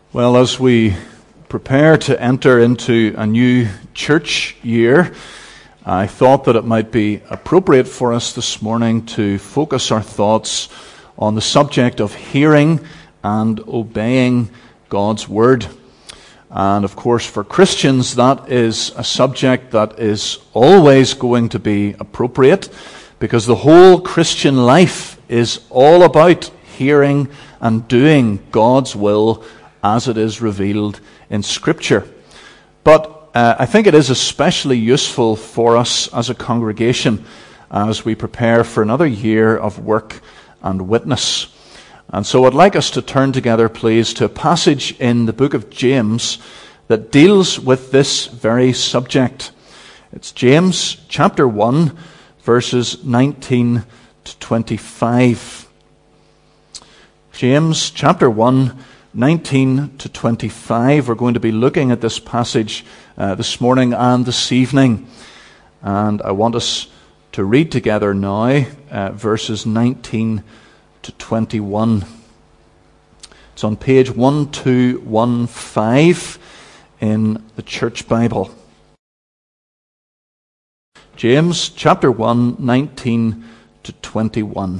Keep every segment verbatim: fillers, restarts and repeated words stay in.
Well, as we prepare to enter into a new church year, I thought that it might be appropriate for us this morning to focus our thoughts on the subject of hearing and obeying God's Word. And of course, for Christians, that is a subject that is always going to be appropriate, because the whole Christian life is all about hearing and doing God's will as it is revealed in Scripture. But uh, I think it is especially useful for us as a congregation as we prepare for another year of work and witness. And so I'd like us to turn together, please, to a passage in the book of James that deals with this very subject. It's James chapter one, verses nineteen to twenty-five. James chapter one, nineteen to twenty-five. We're going to be looking at this passage uh, this morning and this evening. And I want us to read together now uh, verses nineteen to twenty-one. It's on page one two one five in the Church Bible. James chapter one, nineteen to twenty-one.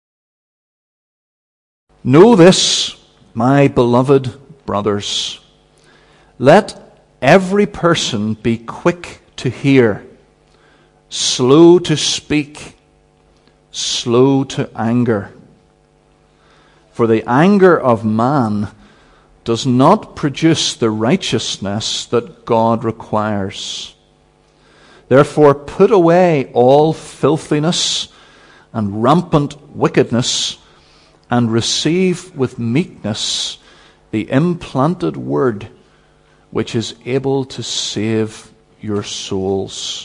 Know this, my beloved brothers, let every person be quick to hear, slow to speak, slow to anger. For the anger of man does not produce the righteousness that God requires. Therefore put away all filthiness and rampant wickedness, and receive with meekness the implanted word, which is able to save your souls.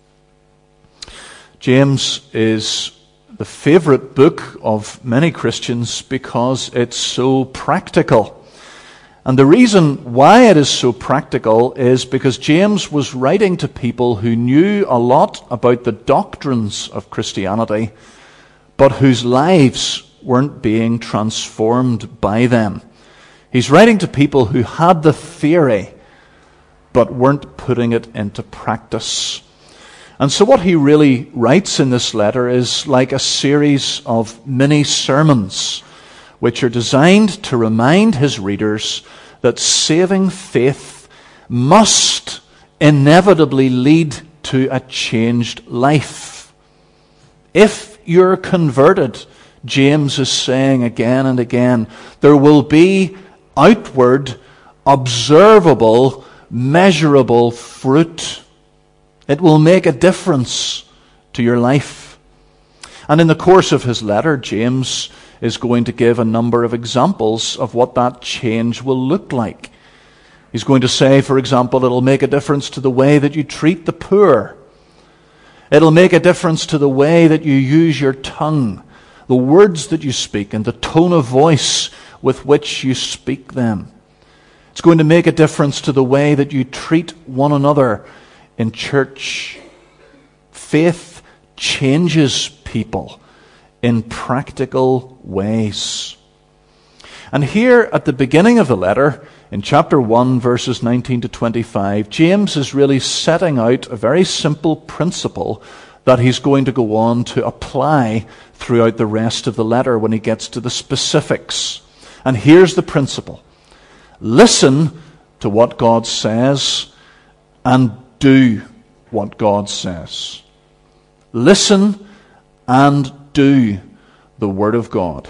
James is the favorite book of many Christians because it's so practical. And the reason why it is so practical is because James was writing to people who knew a lot about the doctrines of Christianity, but whose lives weren't being transformed by them. He's writing to people who had the theory, but weren't putting it into practice. And so what he really writes in this letter is like a series of mini sermons, which are designed to remind his readers that saving faith must inevitably lead to a changed life. If you're converted, James is saying again and again, there will be outward, observable, measurable fruit. It will make a difference to your life. And in the course of his letter, James is going to give a number of examples of what that change will look like. He's going to say, for example, it'll make a difference to the way that you treat the poor. It'll make a difference to the way that you use your tongue, the words that you speak, and the tone of voice with which you speak them. It's going to make a difference to the way that you treat one another in church. Faith changes people in practical ways. And here at the beginning of the letter, in chapter one, verses nineteen to twenty-five, James is really setting out a very simple principle that he's going to go on to apply throughout the rest of the letter when he gets to the specifics. And here's the principle. Listen to what God says and do what God says. Listen and do the Word of God.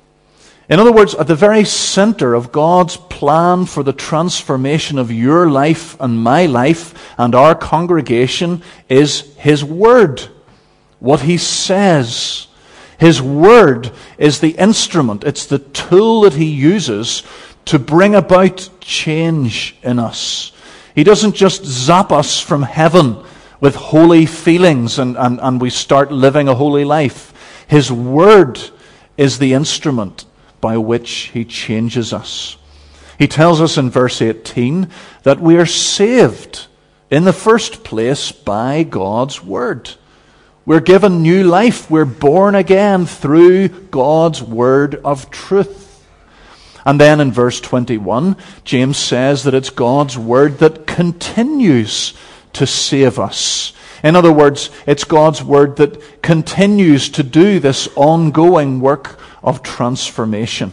In other words, at the very center of God's plan for the transformation of your life and my life and our congregation is His Word, what He says. His Word is the instrument, it's the tool that He uses to bring about change in us. He doesn't just zap us from heaven with holy feelings and, and, and we start living a holy life. His Word is the instrument by which He changes us. He tells us in verse eighteen that we are saved in the first place by God's Word. We're given new life. We're born again through God's Word of truth. And then in verse twenty-one, James says that it's God's word that continues to save us. In other words, it's God's word that continues to do this ongoing work of transformation.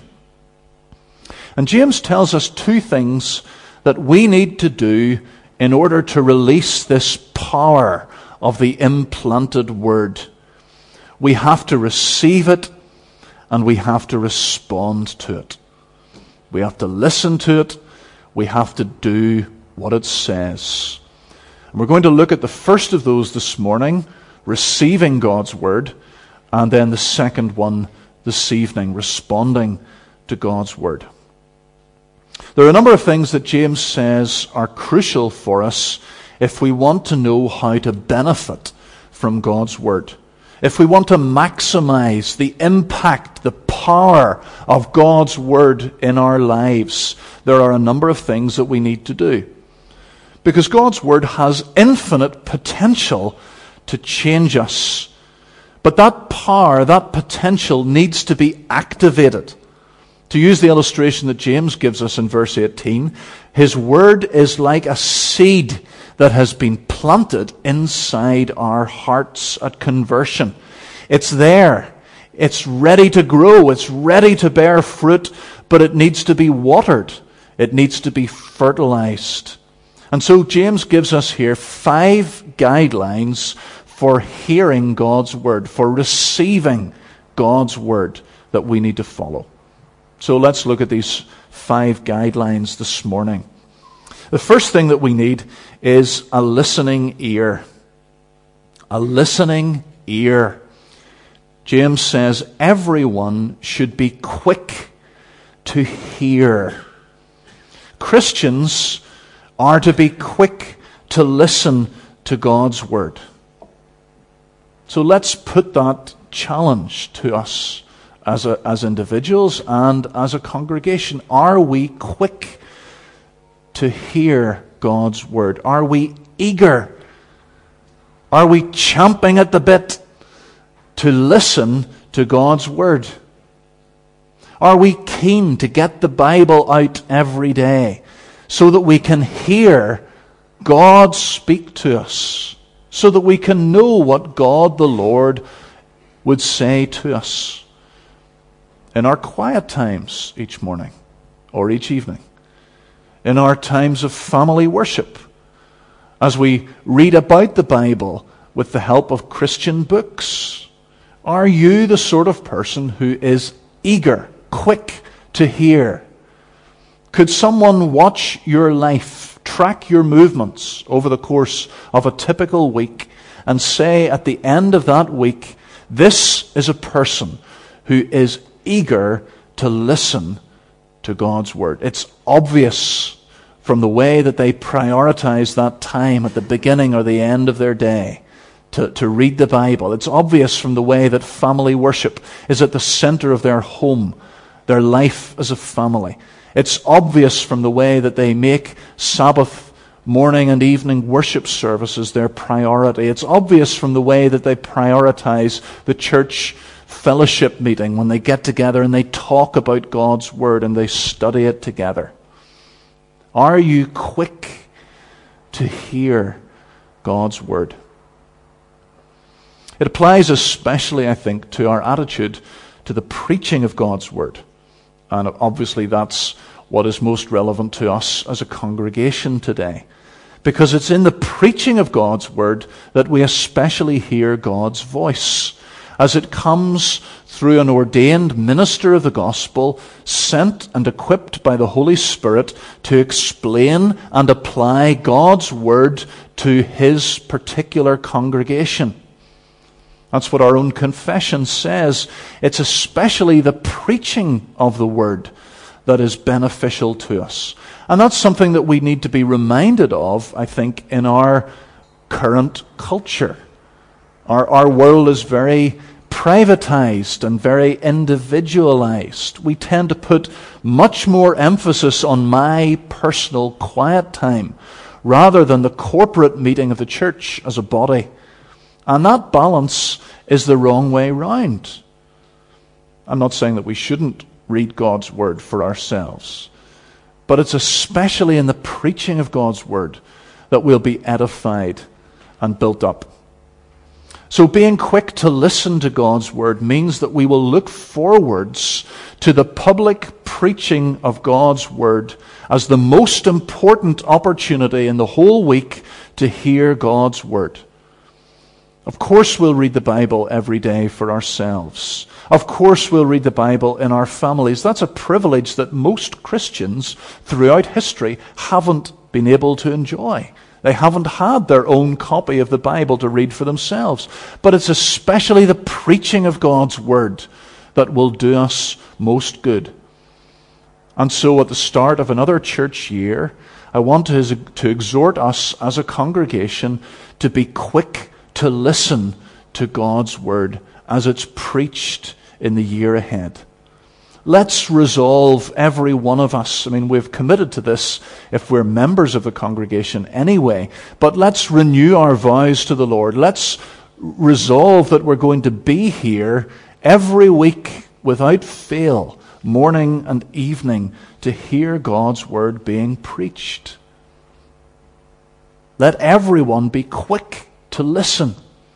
And James tells us two things that we need to do in order to release this power of the implanted word. We have to receive it and we have to respond to it. We have to listen to it. We have to do what it says. And we're going to look at the first of those this morning, receiving God's word, and then the second one this evening, responding to God's word. There are a number of things that James says are crucial for us if we want to know how to benefit from God's word. If we want to maximize the impact, the power of God's word in our lives, there are a number of things that we need to do. Because God's word has infinite potential to change us. But that power, that potential needs to be activated. To use the illustration that James gives us in verse eighteen, his word is like a seed that has been planted inside our hearts at conversion. It's there. It's ready to grow. It's ready to bear fruit, but it needs to be watered. It needs to be fertilized. And so James gives us here five guidelines for hearing God's word, for receiving God's word that we need to follow. So let's look at these five guidelines this morning. The first thing that we need is a listening ear. A listening ear. James says everyone should be quick to hear. Christians are to be quick to listen to God's word. So let's put that challenge to us as a, as individuals and as a congregation. Are we quick to hear God's word? Are we eager? Are we champing at the bit to listen to God's word? Are we keen to get the Bible out every day so that we can hear God speak to us, so that we can know what God the Lord would say to us in our quiet times each morning or each evening, in our times of family worship, as we read about the Bible with the help of Christian books? Are you the sort of person who is eager, quick to hear? Could someone watch your life, track your movements over the course of a typical week, and say at the end of that week, this is a person who is eager to listen to God's word? It's obvious from the way that they prioritize that time at the beginning or the end of their day to, to read the Bible. It's obvious from the way that family worship is at the center of their home, their life as a family. It's obvious from the way that they make Sabbath morning and evening worship services their priority. It's obvious from the way that they prioritize the church fellowship meeting when they get together and they talk about God's word and they study it together. Are you quick to hear God's word? It applies especially, I think, to our attitude to the preaching of God's word. And obviously that's what is most relevant to us as a congregation today. Because it's in the preaching of God's word that we especially hear God's voice, as it comes through an ordained minister of the gospel, sent and equipped by the Holy Spirit to explain and apply God's word to his particular congregation. That's what our own confession says. It's especially the preaching of the word that is beneficial to us. And that's something that we need to be reminded of, I think, in our current culture. Our, our world is very privatized and very individualized. We tend to put much more emphasis on my personal quiet time rather than the corporate meeting of the church as a body. And that balance is the wrong way round. I'm not saying that we shouldn't read God's word for ourselves. But it's especially in the preaching of God's word that we'll be edified and built up. So being quick to listen to God's word means that we will look forwards to the public preaching of God's word as the most important opportunity in the whole week to hear God's word. Of course we'll read the Bible every day for ourselves. Of course we'll read the Bible in our families. That's a privilege that most Christians throughout history haven't been able to enjoy. They haven't had their own copy of the Bible to read for themselves. But it's especially the preaching of God's word that will do us most good. And so at the start of another church year, I want to, to exhort us as a congregation to be quick to listen to God's word as it's preached in the year ahead. Let's resolve, every one of us, I mean, we've committed to this if we're members of the congregation anyway, but let's renew our vows to the Lord. Let's resolve that we're going to be here every week without fail, morning and evening, to hear God's word being preached. Let everyone be quick to listen.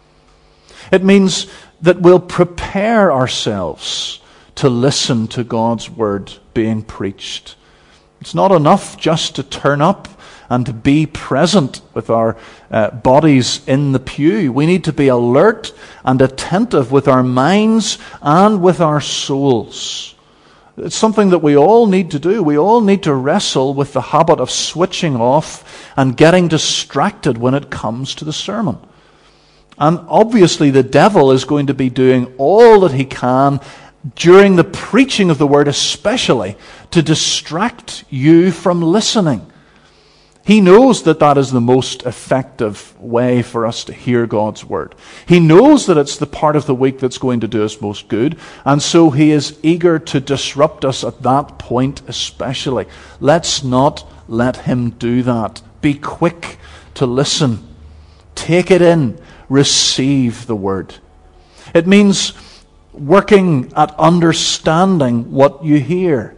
It means that we'll prepare ourselves to listen to God's word being preached. It's not enough just to turn up and to be present with our uh, bodies in the pew. We need to be alert and attentive with our minds and with our souls. It's something that we all need to do. We all need to wrestle with the habit of switching off and getting distracted when it comes to the sermon. And obviously the devil is going to be doing all that he can during the preaching of the word, especially to distract you from listening. He knows that that is the most effective way for us to hear God's word. He knows that it's the part of the week that's going to do us most good, and so he is eager to disrupt us at that point especially. Let's not let him do that. Be quick to listen. Take it in. Receive the word. It means working at understanding what you hear.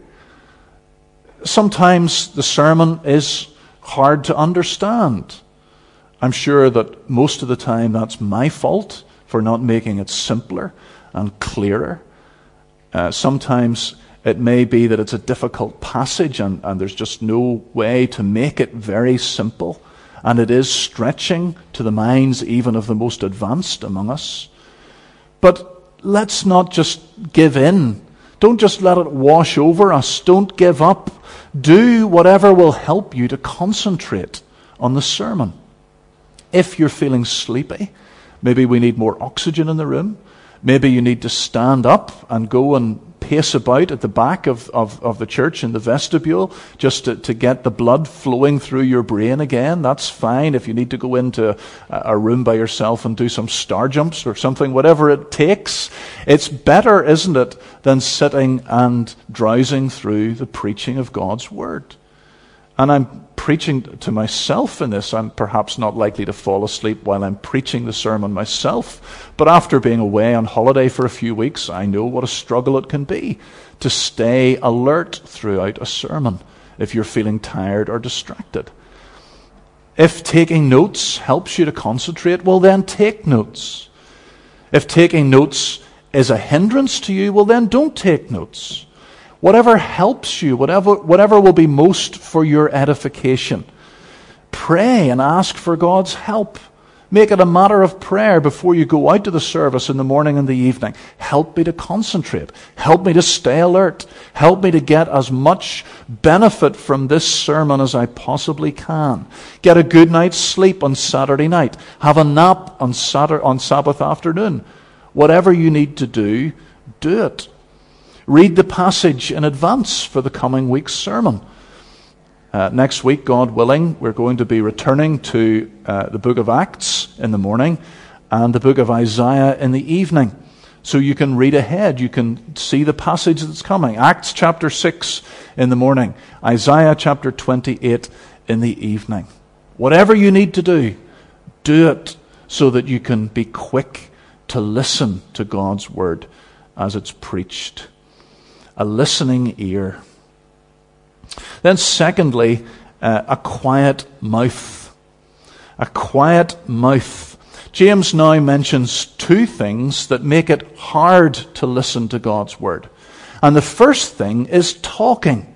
Sometimes the sermon is hard to understand. I'm sure that most of the time that's my fault for not making it simpler and clearer. Uh, sometimes it may be that it's a difficult passage and, and there's just no way to make it very simple. And it is stretching to the minds even of the most advanced among us. But let's not just give in. Don't just let it wash over us. Don't give up. Do whatever will help you to concentrate on the sermon. If you're feeling sleepy, maybe we need more oxygen in the room. Maybe you need to stand up and go and pace about at the back of, of, of the church in the vestibule just to, to get the blood flowing through your brain again. That's fine. If you need to go into a, a room by yourself and do some star jumps or something, whatever it takes, it's better, isn't it, than sitting and drowsing through the preaching of God's word. And I'm preaching to myself in this. I'm perhaps not likely to fall asleep while I'm preaching the sermon myself. But after being away on holiday for a few weeks, I know what a struggle it can be to stay alert throughout a sermon if you're feeling tired or distracted. If taking notes helps you to concentrate, well then take notes. If taking notes is a hindrance to you, well then don't take notes. Whatever helps you, whatever, whatever will be most for your edification. Pray and ask for God's help. Make it a matter of prayer before you go out to the service in the morning and the evening. Help me to concentrate. Help me to stay alert. Help me to get as much benefit from this sermon as I possibly can. Get a good night's sleep on Saturday night. Have a nap on Saturday, on Sabbath afternoon. Whatever you need to do, do it. Read the passage in advance for the coming week's sermon. Uh, next week, God willing, we're going to be returning to uh, the book of Acts in the morning and the book of Isaiah in the evening. So you can read ahead. You can see the passage that's coming. Acts chapter six in the morning. Isaiah chapter twenty-eight in the evening. Whatever you need to do, do it so that you can be quick to listen to God's word as it's preached. a listening ear. Then secondly, uh, a quiet mouth. A quiet mouth. James now mentions two things that make it hard to listen to God's word. And the first thing is talking.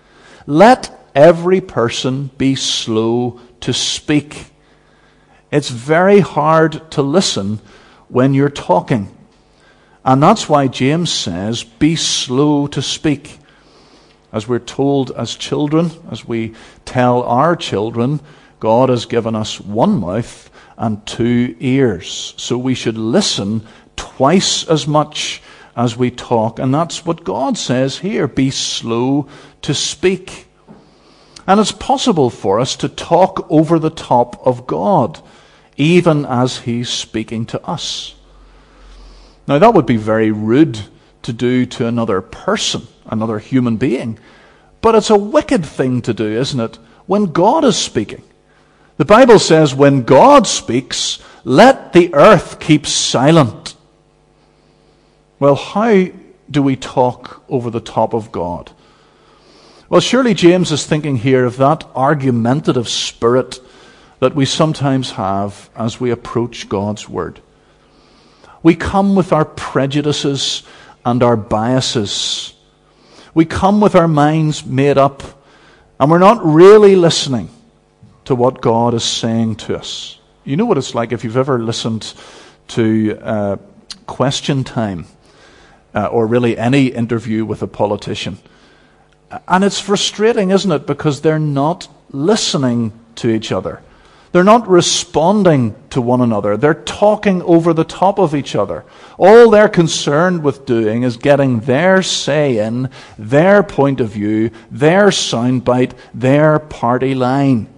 Let every person be slow to speak. It's very hard to listen when you're talking. And that's why James says, be slow to speak. As we're told as children, as we tell our children, God has given us one mouth and two ears. So we should listen twice as much as we talk. And that's what God says here, be slow to speak. And it's possible for us to talk over the top of God, even as He's speaking to us. Now that would be very rude to do to another person, another human being. But it's a wicked thing to do, isn't it, when God is speaking? The Bible says when God speaks, let the earth keep silent. Well, how do we talk over the top of God? Well, surely James is thinking here of that argumentative spirit that we sometimes have as we approach God's word. We come with our prejudices and our biases. We come with our minds made up, and we're not really listening to what God is saying to us. You know what it's like if you've ever listened to uh, Question Time, uh, or really any interview with a politician. And it's frustrating, isn't it? Because they're not listening to each other. They're not responding to one another. They're talking over the top of each other. All they're concerned with doing is getting their say in, their point of view, their soundbite, their party line.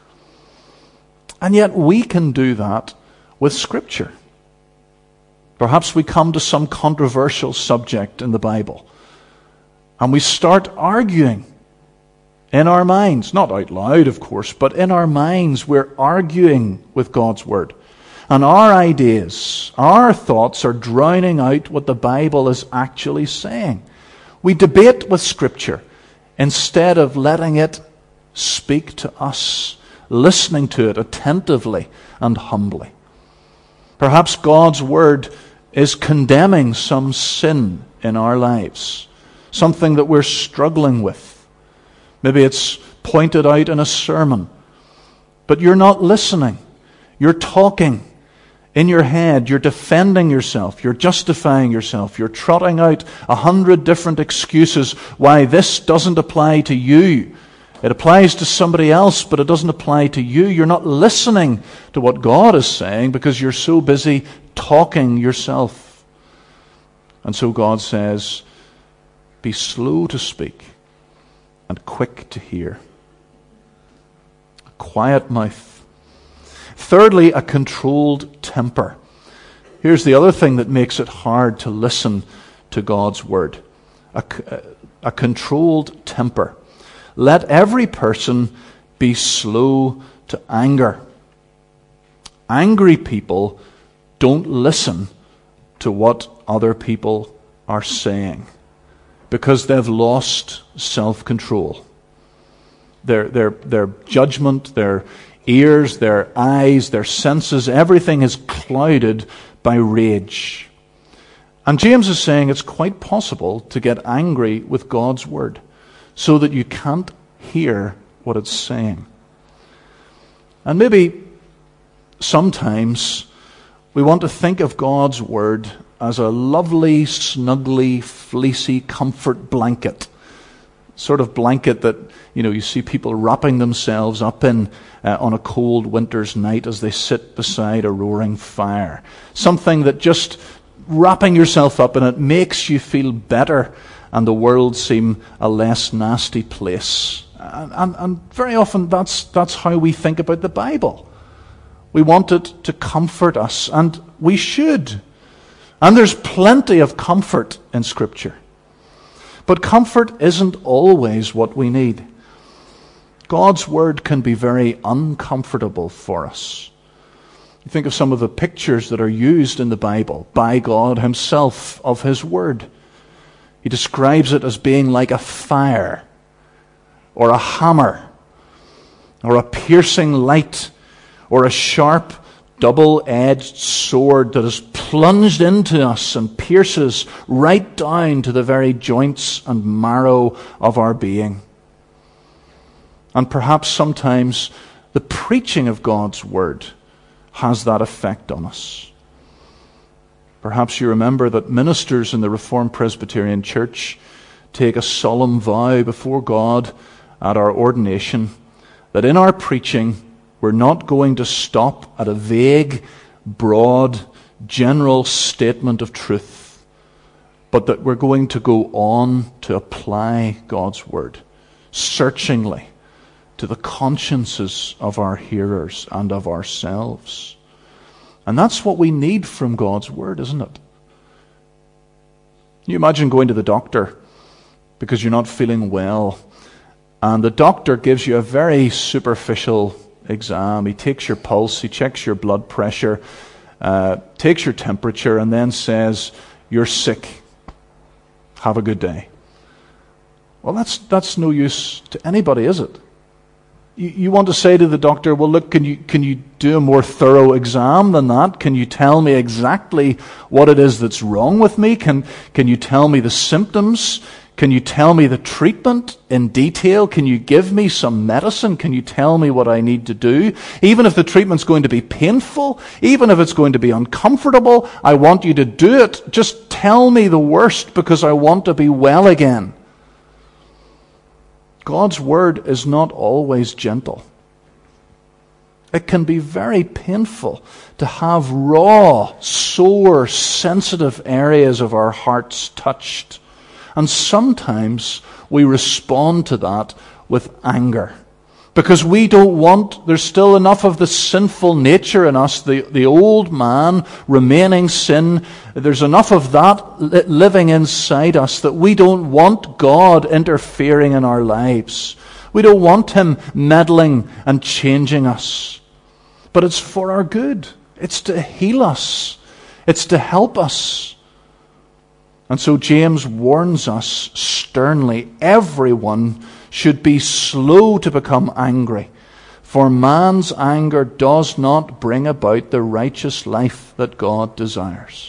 And yet we can do that with Scripture. Perhaps we come to some controversial subject in the Bible, and we start arguing in our minds, not out loud, of course, but in our minds we're arguing with God's Word. And our ideas, our thoughts are drowning out what the Bible is actually saying. We debate with Scripture instead of letting it speak to us, listening to it attentively and humbly. Perhaps God's Word is condemning some sin in our lives, something that we're struggling with. Maybe it's pointed out in a sermon, but you're not listening. You're talking in your head. You're defending yourself. You're justifying yourself. You're trotting out a hundred different excuses why this doesn't apply to you. It applies to somebody else, but it doesn't apply to you. You're not listening to what God is saying because you're so busy talking yourself. And so God says, be slow to speak and quick to hear. A quiet mouth. Thirdly, a controlled temper. Here's the other thing that makes it hard to listen to God's word. A, a controlled temper. Let every person be slow to anger. Angry people don't listen to what other people are saying because they've lost self-control. Their, their, their judgment, their ears, their eyes, their senses, everything is clouded by rage. And James is saying it's quite possible to get angry with God's word so that you can't hear what it's saying. And maybe sometimes we want to think of God's word as a lovely, snuggly, fleecy comfort blanket. Sort of blanket that, you know, you see people wrapping themselves up in uh, on a cold winter's night as they sit beside a roaring fire. Something that just wrapping yourself up in it makes you feel better and the world seem a less nasty place. And, and, and very often that's that's how we think about the Bible. We want it to comfort us, and we should. And there's plenty of comfort in Scripture. But comfort isn't always what we need. God's word can be very uncomfortable for us. You think of some of the pictures that are used in the Bible by God himself of his word. He describes it as being like a fire, or a hammer, or a piercing light, or a sharp, double-edged sword that is plunged into us and pierces right down to the very joints and marrow of our being. And perhaps sometimes the preaching of God's word has that effect on us. Perhaps you remember that ministers in the Reformed Presbyterian Church take a solemn vow before God at our ordination that in our preaching we're not going to stop at a vague, broad, general statement of truth, but that we're going to go on to apply God's word searchingly to the consciences of our hearers and of ourselves. And that's what we need from God's word, isn't it? You imagine going to the doctor because you're not feeling well, and the doctor gives you a very superficial exam. He takes your pulse, he checks your blood pressure, uh, takes your temperature, and then says, "You're sick. Have a good day." Well, that's that's no use to anybody, is it? You, you want to say to the doctor, "Well, look, can you can you do a more thorough exam than that? Can you tell me exactly what it is that's wrong with me? Can can you tell me the symptoms? Can you tell me the treatment in detail? Can you give me some medicine? Can you tell me what I need to do? Even if the treatment's going to be painful, even if it's going to be uncomfortable, I want you to do it. Just tell me the worst because I want to be well again." God's word is not always gentle. It can be very painful to have raw, sore, sensitive areas of our hearts touched. And sometimes we respond to that with anger. Because we don't want, there's still enough of the sinful nature in us, the, the old man, remaining sin. There's enough of that living inside us that we don't want God interfering in our lives. We don't want Him meddling and changing us. But it's for our good. It's to heal us. It's to help us. And so James warns us sternly, everyone should be slow to become angry, for man's anger does not bring about the righteous life that God desires.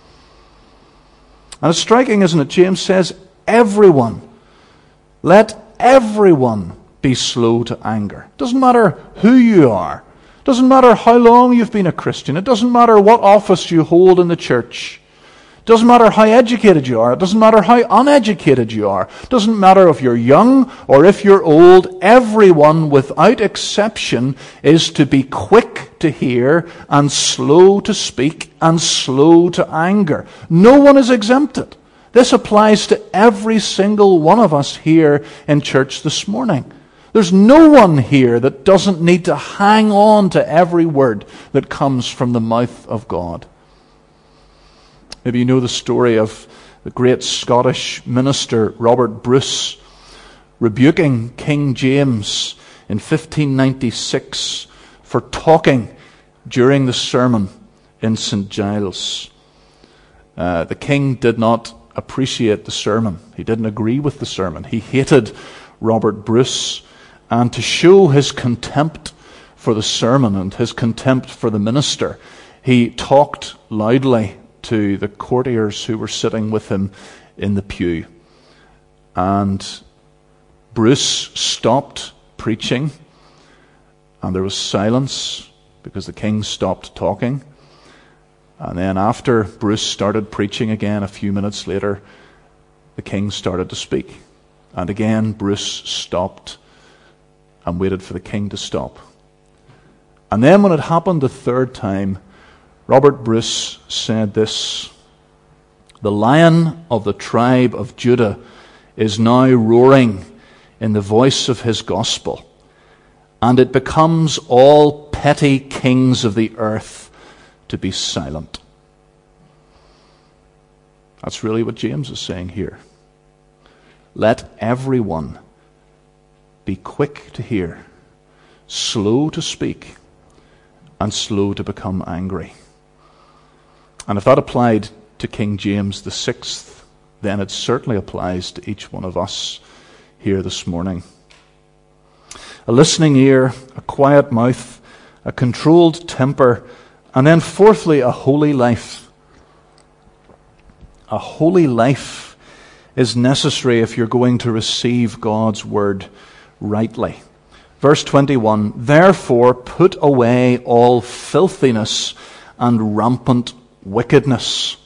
And it's striking, isn't it? James says, everyone, let everyone be slow to anger. It doesn't matter who you are. It doesn't matter how long you've been a Christian. It doesn't matter what office you hold in the church. It doesn't matter how educated you are. It doesn't matter how uneducated you are. It doesn't matter if you're young or if you're old. Everyone, without exception, is to be quick to hear and slow to speak and slow to anger. No one is exempted. This applies to every single one of us here in church this morning. There's no one here that doesn't need to hang on to every word that comes from the mouth of God. Maybe you know the story of the great Scottish minister Robert Bruce rebuking King James in fifteen ninety-six for talking during the sermon in Saint Giles. Uh, the king did not appreciate the sermon. He didn't agree with the sermon. He hated Robert Bruce. And to show his contempt for the sermon and his contempt for the minister, he talked loudly to the courtiers who were sitting with him in the pew. And Bruce stopped preaching, and there was silence because the king stopped talking. And then after Bruce started preaching again, a few minutes later, the king started to speak. And again, Bruce stopped and waited for the king to stop. And then when it happened the third time, Robert Bruce said this: "The Lion of the tribe of Judah is now roaring in the voice of his gospel, and it becomes all petty kings of the earth to be silent." That's really what James is saying here. Let everyone be quick to hear, slow to speak, and slow to become angry. And if that applied to King James the Sixth, then it certainly applies to each one of us here this morning. A listening ear, a quiet mouth, a controlled temper, and then fourthly, a holy life. A holy life is necessary if you're going to receive God's word rightly. Verse twenty-one, therefore put away all filthiness and rampant wickedness.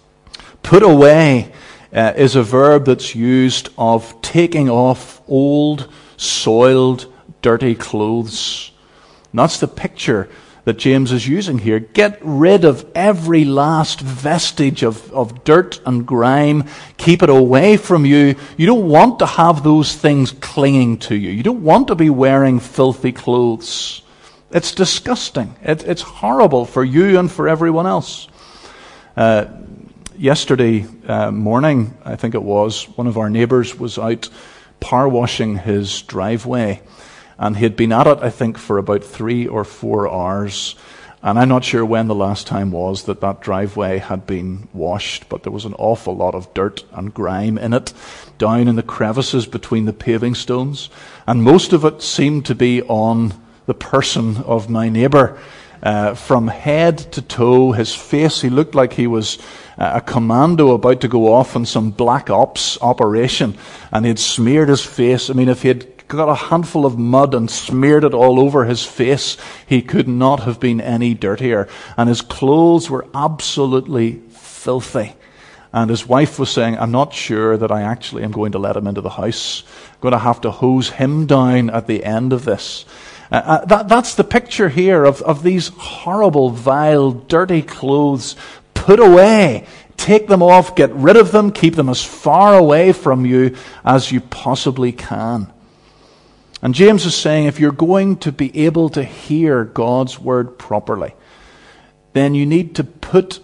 Put away uh, is a verb that's used of taking off old, soiled, dirty clothes. And that's the picture that James is using here. Get rid of every last vestige of, of dirt and grime. Keep it away from you. You don't want to have those things clinging to you. You don't want to be wearing filthy clothes. It's disgusting. It, it's horrible for you and for everyone else. Uh, yesterday uh, morning, I think it was, one of our neighbours was out power washing his driveway. And he had been at it, I think, for about three or four hours. And I'm not sure when the last time was that that driveway had been washed, but there was an awful lot of dirt and grime in it, down in the crevices between the paving stones. And most of it seemed to be on the person of my neighbour. Uh, from head to toe, his face, he looked like he was uh, a commando about to go off on some black ops operation. And he had smeared his face. I mean, if he had got a handful of mud and smeared it all over his face, he could not have been any dirtier. And his clothes were absolutely filthy. And his wife was saying, I'm not sure that I actually am going to let him into the house. I'm going to have to hose him down at the end of this. Uh, that, that's the picture here of, of these horrible, vile, dirty clothes. Put away. Take them off. Get rid of them. Keep them as far away from you as you possibly can. And James is saying, if you're going to be able to hear God's word properly, then you need to put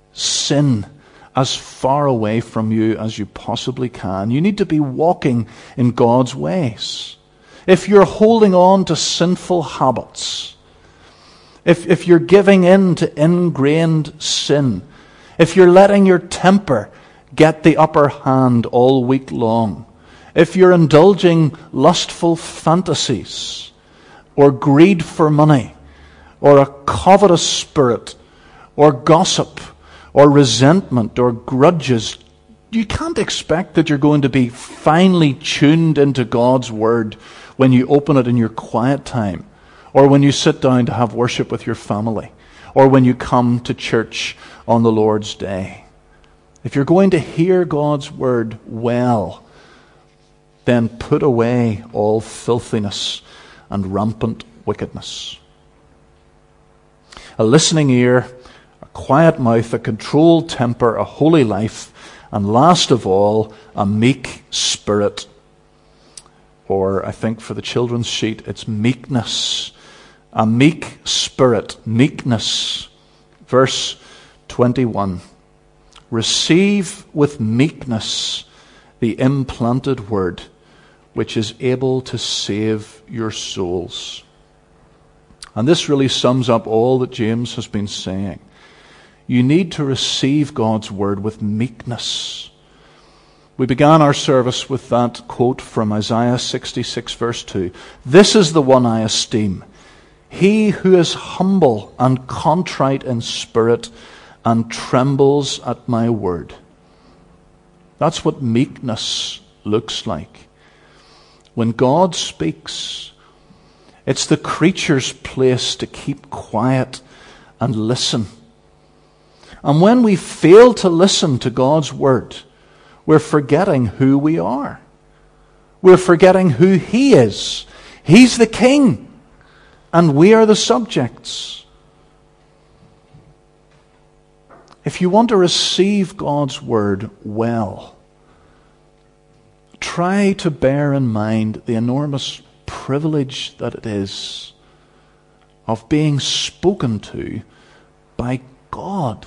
sin as far away from you as you possibly can. You need to be walking in God's ways. If you're holding on to sinful habits, if, if you're giving in to ingrained sin, if you're letting your temper get the upper hand all week long, if you're indulging lustful fantasies, or greed for money, or a covetous spirit, or gossip, or resentment, or grudges, you can't expect that you're going to be finely tuned into God's word when you open it in your quiet time, or when you sit down to have worship with your family, or when you come to church on the Lord's day. If you're going to hear God's word well, then put away all filthiness and rampant wickedness. A listening ear, a quiet mouth, a controlled temper, a holy life, and last of all, a meek spirit. Or I think for the children's sheet, it's meekness. A meek spirit, meekness. Verse twenty-one. Receive with meekness the implanted word, which is able to save your souls. And this really sums up all that James has been saying. You need to receive God's word with meekness. We began our service with that quote from Isaiah sixty-six verse two. This is the one I esteem, he who is humble and contrite in spirit and trembles at my word. That's what meekness looks like. When God speaks, it's the creature's place to keep quiet and listen. And when we fail to listen to God's word, we're forgetting who we are. We're forgetting who He is. He's the king, and we are the subjects. If you want to receive God's word well, try to bear in mind the enormous privilege that it is of being spoken to by God.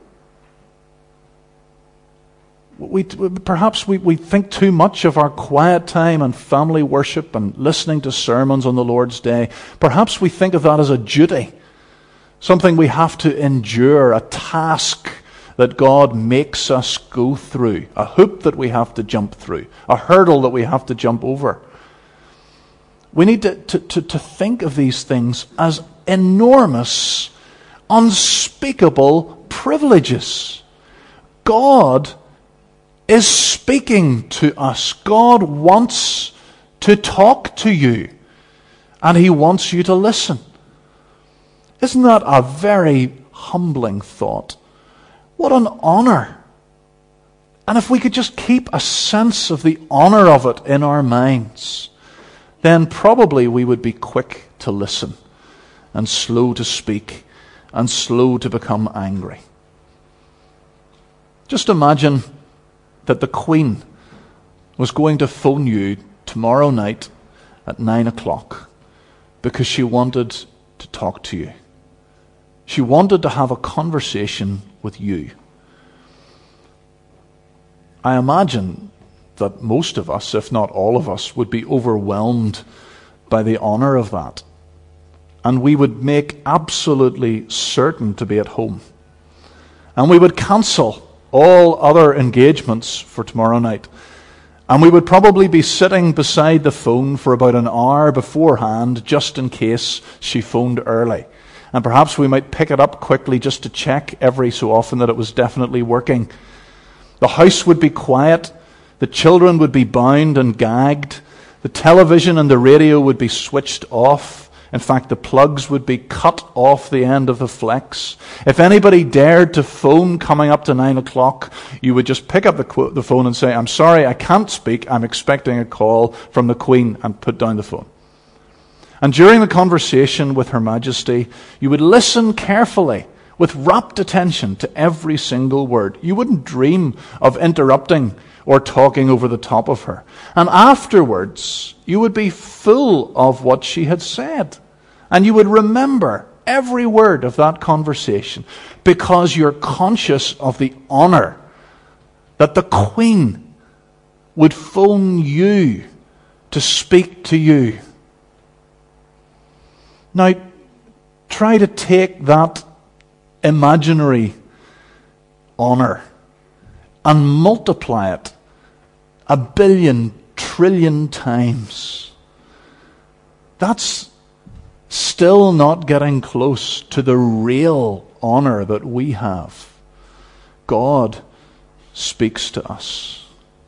We, perhaps we, we think too much of our quiet time and family worship and listening to sermons on the Lord's Day. Perhaps we think of that as a duty, something we have to endure, a task that God makes us go through, a hoop that we have to jump through, a hurdle that we have to jump over. We need to, to, to, to think of these things as enormous, unspeakable privileges. God is speaking to us. God wants to talk to you, and He wants you to listen. Isn't that a very humbling thought? What an honor. And if we could just keep a sense of the honor of it in our minds, then probably we would be quick to listen and slow to speak and slow to become angry. Just imagine that the Queen was going to phone you tomorrow night at nine o'clock because she wanted to talk to you. She wanted to have a conversation with you. I imagine that most of us, if not all of us, would be overwhelmed by the honor of that. And we would make absolutely certain to be at home. And we would cancel all other engagements for tomorrow night. And we would probably be sitting beside the phone for about an hour beforehand, just in case she phoned early. And perhaps we might pick it up quickly just to check every so often that it was definitely working. The house would be quiet. The children would be bound and gagged. The television and the radio would be switched off. In fact, the plugs would be cut off the end of the flex. If anybody dared to phone coming up to nine o'clock, you would just pick up the, qu- the phone and say, "I'm sorry, I can't speak. I'm expecting a call from the Queen," and put down the phone. And during the conversation with Her Majesty, you would listen carefully with rapt attention to every single word. You wouldn't dream of interrupting or talking over the top of her. And afterwards, you would be full of what she had said. And you would remember every word of that conversation because you're conscious of the honor that the Queen would phone you to speak to you. Now, try to take that imaginary honor and multiply it a billion trillion times. That's still not getting close to the real honor that we have. God speaks to us.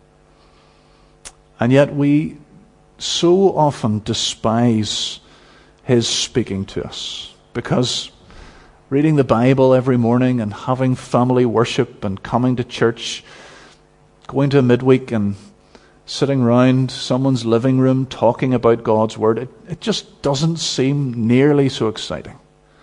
And yet we so often despise His speaking to us because reading the Bible every morning and having family worship and coming to church, going to midweek and sitting round someone's living room talking about God's Word, it, it just doesn't seem nearly so exciting.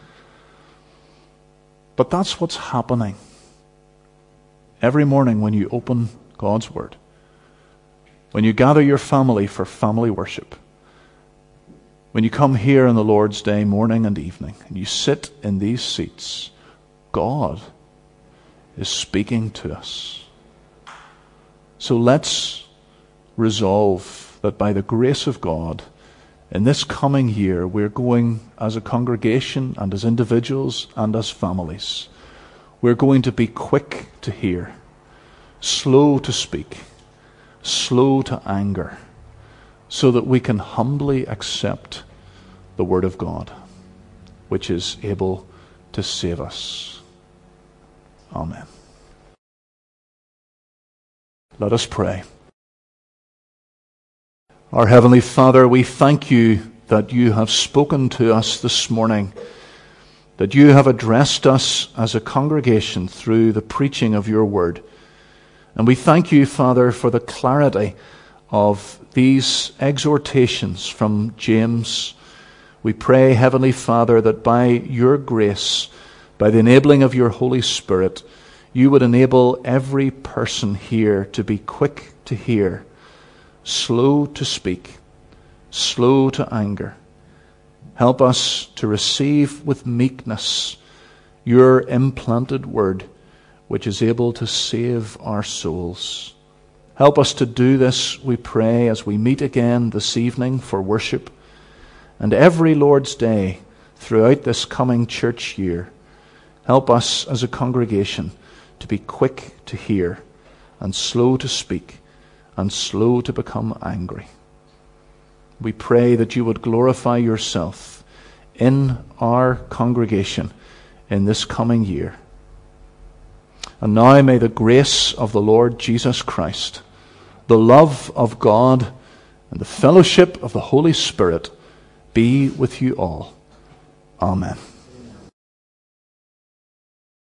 But that's what's happening every morning when you open God's Word. When you gather your family for family worship. When you come here on the Lord's Day, morning and evening, and you sit in these seats, God is speaking to us. So let's resolve that by the grace of God, in this coming year, we're going as a congregation and as individuals and as families, we're going to be quick to hear, slow to speak, slow to anger, so that we can humbly accept the Word of God, which is able to save us. Amen. Let us pray. Our Heavenly Father, we thank you that you have spoken to us this morning, that you have addressed us as a congregation through the preaching of your Word. And we thank you, Father, for the clarity of these exhortations from James. We pray, Heavenly Father, that by your grace, by the enabling of your Holy Spirit, you would enable every person here to be quick to hear, slow to speak, slow to anger. Help us to receive with meekness your implanted word, which is able to save our souls. Help us to do this, we pray, as we meet again this evening for worship, and every Lord's Day throughout this coming church year. Help us as a congregation to be quick to hear and slow to speak and slow to become angry. We pray that you would glorify yourself in our congregation in this coming year. And now may the grace of the Lord Jesus Christ, the love of God, and the fellowship of the Holy Spirit be with you all. Amen.